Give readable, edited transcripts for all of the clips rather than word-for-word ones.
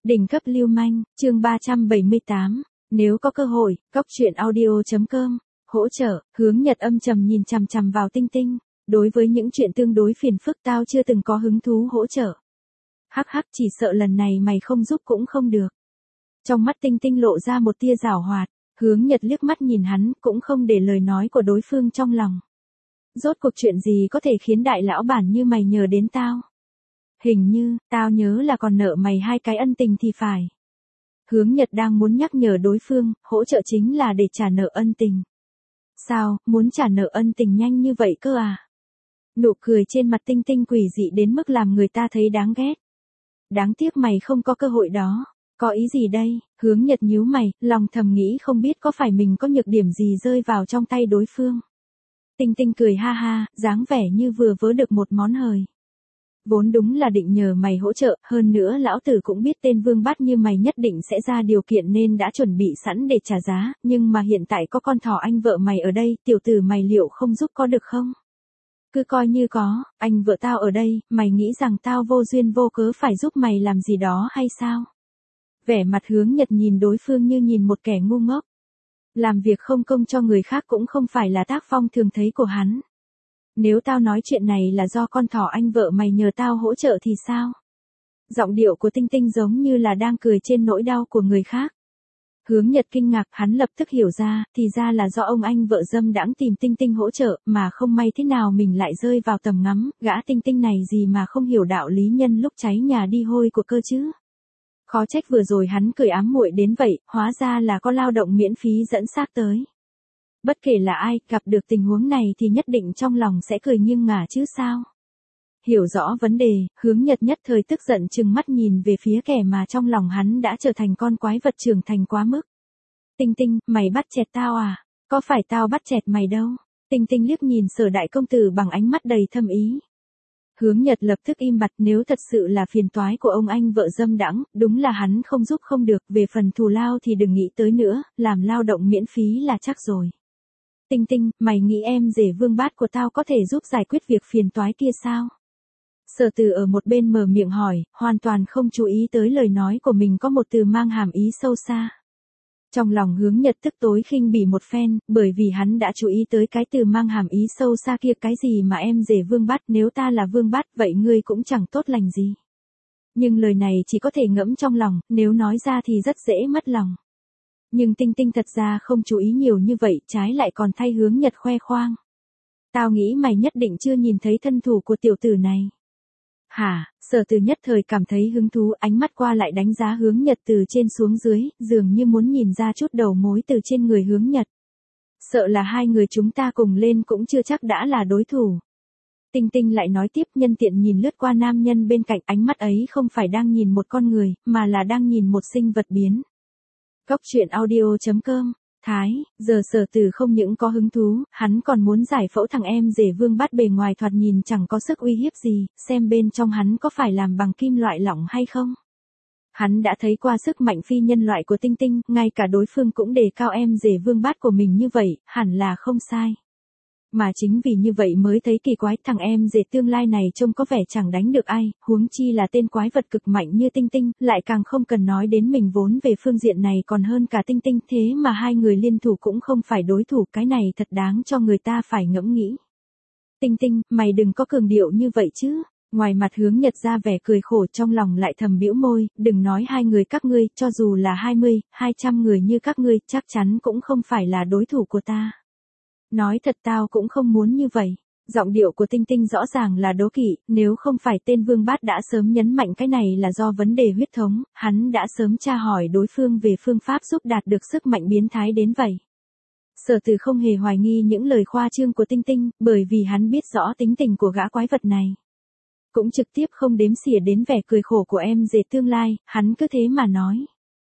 Đỉnh cấp lưu manh, chương 378. Nếu có cơ hội, cóc truyện audio.com. Hỗ trợ, Hướng Nhật âm trầm nhìn chằm chằm vào Tinh Tinh. Đối với những chuyện tương đối phiền phức tao chưa từng có hứng thú hỗ trợ. Hắc hắc, chỉ sợ lần này mày không giúp cũng không được. Trong mắt Tinh Tinh lộ ra một tia giảo hoạt. Hướng Nhật liếc mắt nhìn hắn, cũng không để lời nói của đối phương trong lòng. Rốt cuộc chuyện gì có thể khiến đại lão bản như mày nhờ đến tao? Hình như, tao nhớ là còn nợ mày 2 cái ân tình thì phải. Hướng Nhật đang muốn nhắc nhở đối phương, hỗ trợ chính là để trả nợ ân tình. Sao, muốn trả nợ ân tình nhanh như vậy cơ à? Nụ cười trên mặt Tinh Tinh quỷ dị đến mức làm người ta thấy đáng ghét. Đáng tiếc mày không có cơ hội đó. Có ý gì đây? Hướng Nhật nhíu mày, lòng thầm nghĩ không biết có phải mình có nhược điểm gì rơi vào trong tay đối phương. Tinh Tinh cười ha ha, dáng vẻ như vừa vớ được một món hời. Vốn đúng là định nhờ mày hỗ trợ, hơn nữa lão tử cũng biết tên Vương Bát như mày nhất định sẽ ra điều kiện nên đã chuẩn bị sẵn để trả giá, nhưng mà hiện tại có con thỏ anh vợ mày ở đây, tiểu tử mày liệu không giúp có được không? Cứ coi như có, anh vợ tao ở đây, mày nghĩ rằng tao vô duyên vô cớ phải giúp mày làm gì đó hay sao? Vẻ mặt Hướng Nhật nhìn đối phương như nhìn một kẻ ngu ngốc. Làm việc không công cho người khác cũng không phải là tác phong thường thấy của hắn. Nếu tao nói chuyện này là do con thỏ anh vợ mày nhờ tao hỗ trợ thì sao? Giọng điệu của Tinh Tinh giống như là đang cười trên nỗi đau của người khác. Hướng Nhật kinh ngạc, hắn lập tức hiểu ra, thì ra là do ông anh vợ dâm đãng tìm Tinh Tinh hỗ trợ, mà không may thế nào mình lại rơi vào tầm ngắm, gã Tinh Tinh này gì mà không hiểu đạo lý nhân lúc cháy nhà đi hôi của cơ chứ. Khó trách vừa rồi hắn cười ám muội đến vậy, hóa ra là có lao động miễn phí dẫn xác tới. Bất kể là ai, gặp được tình huống này thì nhất định trong lòng sẽ cười nghiêng ngả chứ sao. Hiểu rõ vấn đề, Hướng Nhật nhất thời tức giận trừng mắt nhìn về phía kẻ mà trong lòng hắn đã trở thành con quái vật trưởng thành quá mức. Tinh Tinh, mày bắt chẹt tao à? Có phải tao bắt chẹt mày đâu? Tinh Tinh liếc nhìn Sở đại công tử bằng ánh mắt đầy thâm ý. Hướng Nhật lập tức im bặt, nếu thật sự là phiền toái của ông anh vợ dâm đãng, đúng là hắn không giúp không được, về phần thù lao thì đừng nghĩ tới nữa, làm lao động miễn phí là chắc rồi. Tinh Tinh, mày nghĩ em rể Vương Bát của tao có thể giúp giải quyết việc phiền toái kia sao? Sở Từ ở một bên mở miệng hỏi, hoàn toàn không chú ý tới lời nói của mình có một từ mang hàm ý sâu xa. Trong lòng Hướng Nhật tức tối khinh bỉ một phen, bởi vì hắn đã chú ý tới cái từ mang hàm ý sâu xa kia, cái gì mà em rể Vương Bát, nếu ta là Vương Bát vậy ngươi cũng chẳng tốt lành gì. Nhưng lời này chỉ có thể ngẫm trong lòng, nếu nói ra thì rất dễ mất lòng. Nhưng Tinh Tinh thật ra không chú ý nhiều như vậy, trái lại còn thay Hướng Nhật khoe khoang. Tao nghĩ mày nhất định chưa nhìn thấy thân thủ của tiểu tử này. Hả? Sở Từ nhất thời cảm thấy hứng thú, ánh mắt qua lại đánh giá Hướng Nhật từ trên xuống dưới, dường như muốn nhìn ra chút đầu mối từ trên người Hướng Nhật. Sợ là hai người chúng ta cùng lên cũng chưa chắc đã là đối thủ. Tinh Tinh lại nói tiếp, nhân tiện nhìn lướt qua nam nhân bên cạnh, ánh mắt ấy không phải đang nhìn một con người, mà là đang nhìn một sinh vật biến. Cóc truyện audio.com. Thái, giờ Sở Từ không những có hứng thú, hắn còn muốn giải phẫu thằng em rể Vương Bát bề ngoài thoạt nhìn chẳng có sức uy hiếp gì, xem bên trong hắn có phải làm bằng kim loại lỏng hay không. Hắn đã thấy qua sức mạnh phi nhân loại của Tinh Tinh, ngay cả đối phương cũng đề cao em rể Vương Bát của mình như vậy, hẳn là không sai. Mà chính vì như vậy mới thấy kỳ quái, thằng em rể tương lai này trông có vẻ chẳng đánh được ai, huống chi là tên quái vật cực mạnh như Tinh Tinh, lại càng không cần nói đến mình vốn về phương diện này còn hơn cả Tinh Tinh, thế mà hai người liên thủ cũng không phải đối thủ, cái này thật đáng cho người ta phải ngẫm nghĩ. Tinh Tinh, mày đừng có cường điệu như vậy chứ. Ngoài mặt Hướng Nhật ra vẻ cười khổ, trong lòng lại thầm bĩu môi, đừng nói hai người các ngươi, cho dù là 20, 200 người như các ngươi, chắc chắn cũng không phải là đối thủ của ta. Nói thật tao cũng không muốn như vậy. Giọng điệu của Tinh Tinh rõ ràng là đố kỵ, nếu không phải tên Vương Bát đã sớm nhấn mạnh cái này là do vấn đề huyết thống, hắn đã sớm tra hỏi đối phương về phương pháp giúp đạt được sức mạnh biến thái đến vậy. Sở Từ không hề hoài nghi những lời khoa trương của Tinh Tinh, bởi vì hắn biết rõ tính tình của gã quái vật này. Cũng trực tiếp không đếm xỉa đến vẻ cười khổ của em rể tương lai, hắn cứ thế mà nói.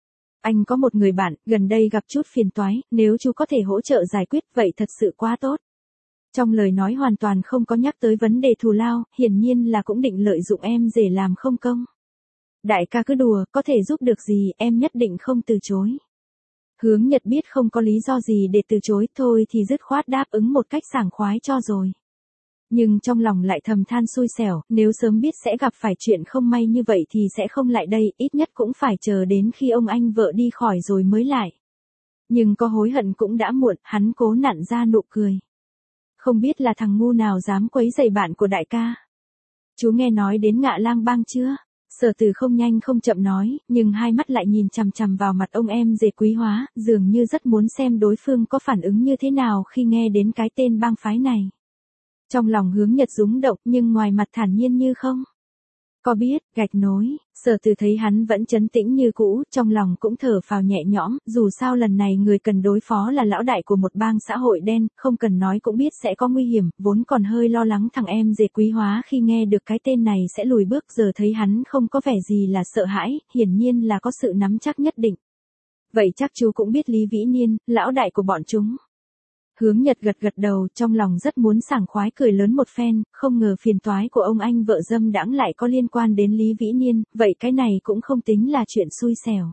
Anh có một người bạn, gần đây gặp chút phiền toái, nếu chú có thể hỗ trợ giải quyết vậy thật sự quá tốt. Trong lời nói hoàn toàn không có nhắc tới vấn đề thù lao, hiển nhiên là cũng định lợi dụng em rể làm không công. Đại ca cứ đùa, có thể giúp được gì, em nhất định không từ chối. Hướng Nhật biết không có lý do gì để từ chối, thôi thì dứt khoát đáp ứng một cách sảng khoái cho rồi. Nhưng trong lòng lại thầm than xui xẻo, nếu sớm biết sẽ gặp phải chuyện không may như vậy thì sẽ không lại đây, ít nhất cũng phải chờ đến khi ông anh vợ đi khỏi rồi mới lại. Nhưng có hối hận cũng đã muộn, hắn cố nặn ra nụ cười. Không biết là thằng ngu nào dám quấy rầy bạn của đại ca. Chú nghe nói đến Ngạ Lang Bang chưa? Sở Từ không nhanh không chậm nói, nhưng hai mắt lại nhìn chằm chằm vào mặt ông em rể Quý Hóa, dường như rất muốn xem đối phương có phản ứng như thế nào khi nghe đến cái tên bang phái này. Trong lòng Hướng Nhật rúng động nhưng ngoài mặt thản nhiên như không. Có biết, gạch nối, Sở Từ thấy hắn vẫn trấn tĩnh như cũ, trong lòng cũng thở phào nhẹ nhõm, dù sao lần này người cần đối phó là lão đại của một bang xã hội đen, không cần nói cũng biết sẽ có nguy hiểm, vốn còn hơi lo lắng thằng em rể Quý Hóa khi nghe được cái tên này sẽ lùi bước, giờ thấy hắn không có vẻ gì là sợ hãi, hiển nhiên là có sự nắm chắc nhất định. Vậy chắc chú cũng biết Lý Vĩ Niên, lão đại của bọn chúng. Hướng Nhật gật gật đầu, trong lòng rất muốn sảng khoái cười lớn một phen, không ngờ phiền toái của ông anh vợ dâm đãng lại có liên quan đến Lý Vĩ Niên, vậy cái này cũng không tính là chuyện xui xẻo.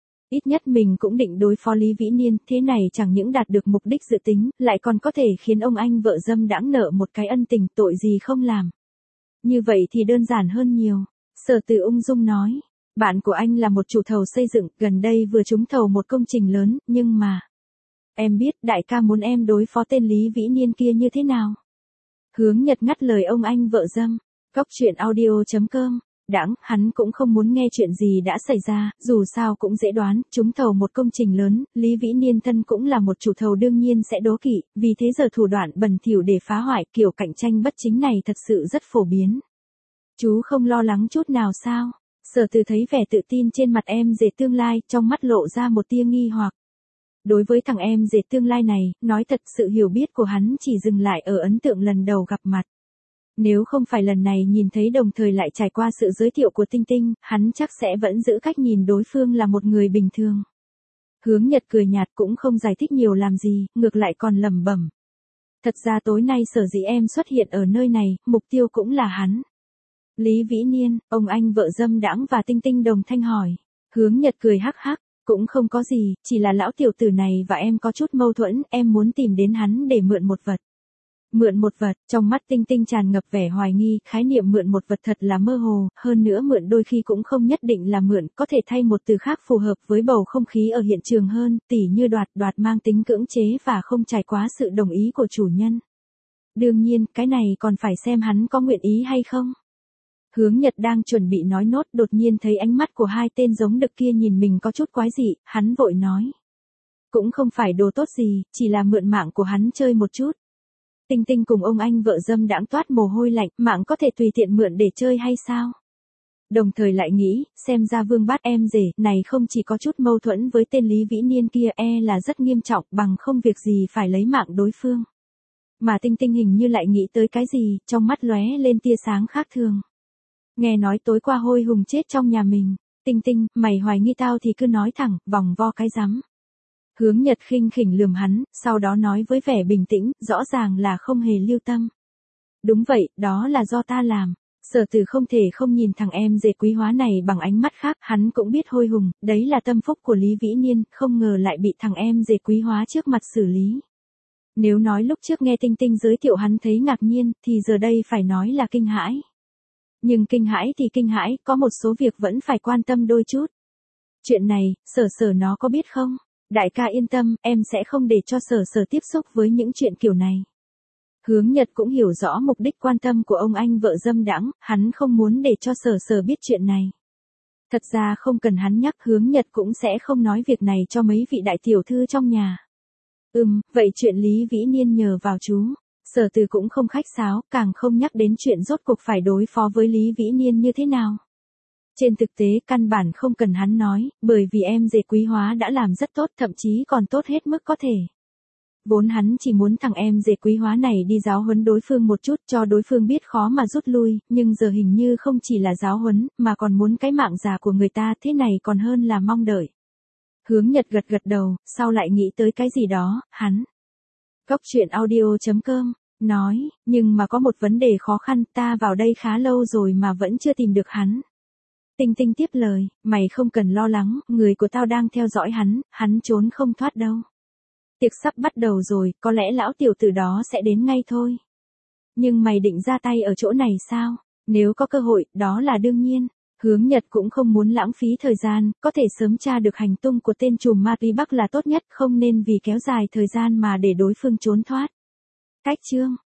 Ít nhất mình cũng định đối phó Lý Vĩ Niên, thế này chẳng những đạt được mục đích dự tính, lại còn có thể khiến ông anh vợ dâm đãng nợ một cái ân tình, tội gì không làm. Như vậy thì đơn giản hơn nhiều. Sở Từ ung dung nói, bạn của anh là một chủ thầu xây dựng, gần đây vừa trúng thầu một công trình lớn, nhưng mà... Em biết đại ca muốn em đối phó tên Lý Vĩ Niên kia như thế nào? Hướng Nhật ngắt lời ông anh vợ dâm. Cóc truyện audio.com. Đãng, hắn cũng không muốn nghe chuyện gì đã xảy ra, dù sao cũng dễ đoán, trúng thầu một công trình lớn, Lý Vĩ Niên thân cũng là một chủ thầu đương nhiên sẽ đố kỵ, vì thế giờ thủ đoạn bẩn thỉu để phá hoại kiểu cạnh tranh bất chính này thật sự rất phổ biến. Chú không lo lắng chút nào sao? Sở Từ thấy vẻ tự tin trên mặt em rể tương lai, trong mắt lộ ra một tia nghi hoặc. Đối với thằng em rể tương lai này, nói thật sự hiểu biết của hắn chỉ dừng lại ở ấn tượng lần đầu gặp mặt. Nếu không phải lần này nhìn thấy đồng thời lại trải qua sự giới thiệu của Tinh Tinh, hắn chắc sẽ vẫn giữ cách nhìn đối phương là một người bình thường. Hướng Nhật cười nhạt cũng không giải thích nhiều làm gì, ngược lại còn lẩm bẩm. Thật ra tối nay sở dĩ em xuất hiện ở nơi này, mục tiêu cũng là hắn. Lý Vĩ Niên, ông anh vợ dâm đãng và Tinh Tinh đồng thanh hỏi. Hướng Nhật cười hắc hắc. Cũng không có gì, chỉ là lão tiểu tử này và em có chút mâu thuẫn, em muốn tìm đến hắn để mượn một vật. Mượn một vật, trong mắt Tinh Tinh tràn ngập vẻ hoài nghi, khái niệm mượn một vật thật là mơ hồ, hơn nữa mượn đôi khi cũng không nhất định là mượn, có thể thay một từ khác phù hợp với bầu không khí ở hiện trường hơn, tỉ như đoạt mang tính cưỡng chế và không trải qua sự đồng ý của chủ nhân. Đương nhiên, cái này còn phải xem hắn có nguyện ý hay không. Hướng Nhật đang chuẩn bị nói nốt đột nhiên thấy ánh mắt của hai tên giống đực kia nhìn mình có chút quái dị, hắn vội nói. Cũng không phải đồ tốt gì, chỉ là mượn mạng của hắn chơi một chút. Tinh Tinh cùng ông anh vợ dâm đãng toát mồ hôi lạnh, mạng có thể tùy tiện mượn để chơi hay sao? Đồng thời lại nghĩ, xem ra Vương Bát em rể này không chỉ có chút mâu thuẫn với tên Lý Vĩ Niên kia là rất nghiêm trọng bằng không việc gì phải lấy mạng đối phương. Mà Tinh Tinh hình như lại nghĩ tới cái gì, trong mắt lóe lên tia sáng khác thường. Nghe nói tối qua Hôi Hùng chết trong nhà mình. Tinh Tinh, mày hoài nghi tao thì cứ nói thẳng, vòng vo cái rắm. Hướng Nhật khinh khỉnh lườm hắn, sau đó nói với vẻ bình tĩnh, rõ ràng là không hề lưu tâm. Đúng vậy, đó là do ta làm. Sở Từ không thể không nhìn thằng em rể Quý Hóa này bằng ánh mắt khác, hắn cũng biết Hôi Hùng, đấy là tâm phúc của Lý Vĩ Niên, không ngờ lại bị thằng em rể Quý Hóa trước mặt xử lý. Nếu nói lúc trước nghe Tinh Tinh giới thiệu hắn thấy ngạc nhiên, thì giờ đây phải nói là kinh hãi. Nhưng kinh hãi thì kinh hãi, có một số việc vẫn phải quan tâm đôi chút. Chuyện này, Sở nó có biết không? Đại ca yên tâm, em sẽ không để cho Sở tiếp xúc với những chuyện kiểu này. Hướng Nhật cũng hiểu rõ mục đích quan tâm của ông anh vợ dâm đãng, hắn không muốn để cho Sở biết chuyện này. Thật ra không cần hắn nhắc, Hướng Nhật cũng sẽ không nói việc này cho mấy vị đại tiểu thư trong nhà. Vậy chuyện Lý Vĩ Niên nhờ vào chú. Sở Từ cũng không khách sáo, càng không nhắc đến chuyện rốt cuộc phải đối phó với Lý Vĩ Niên như thế nào. Trên thực tế căn bản không cần hắn nói, bởi vì em rể Quý Hóa đã làm rất tốt, thậm chí còn tốt hết mức có thể. Vốn hắn chỉ muốn thằng em rể Quý Hóa này đi giáo huấn đối phương một chút cho đối phương biết khó mà rút lui, nhưng giờ hình như không chỉ là giáo huấn, mà còn muốn cái mạng già của người ta, thế này còn hơn là mong đợi. Hướng Nhật gật gật đầu, sau lại nghĩ tới cái gì đó, hắn. Cóc truyện audio.com, nói, nhưng mà có một vấn đề khó khăn, ta vào đây khá lâu rồi mà vẫn chưa tìm được hắn. Tinh Tinh tiếp lời, mày không cần lo lắng, người của tao đang theo dõi hắn trốn không thoát đâu. Tiệc sắp bắt đầu rồi, có lẽ lão tiểu tử đó sẽ đến ngay thôi. Nhưng mày định ra tay ở chỗ này sao? Nếu có cơ hội, đó là đương nhiên. Hướng Nhật cũng không muốn lãng phí thời gian, có thể sớm tra được hành tung của tên trùm ma túy Bắc là tốt nhất, không nên vì kéo dài thời gian mà để đối phương trốn thoát. Cách chương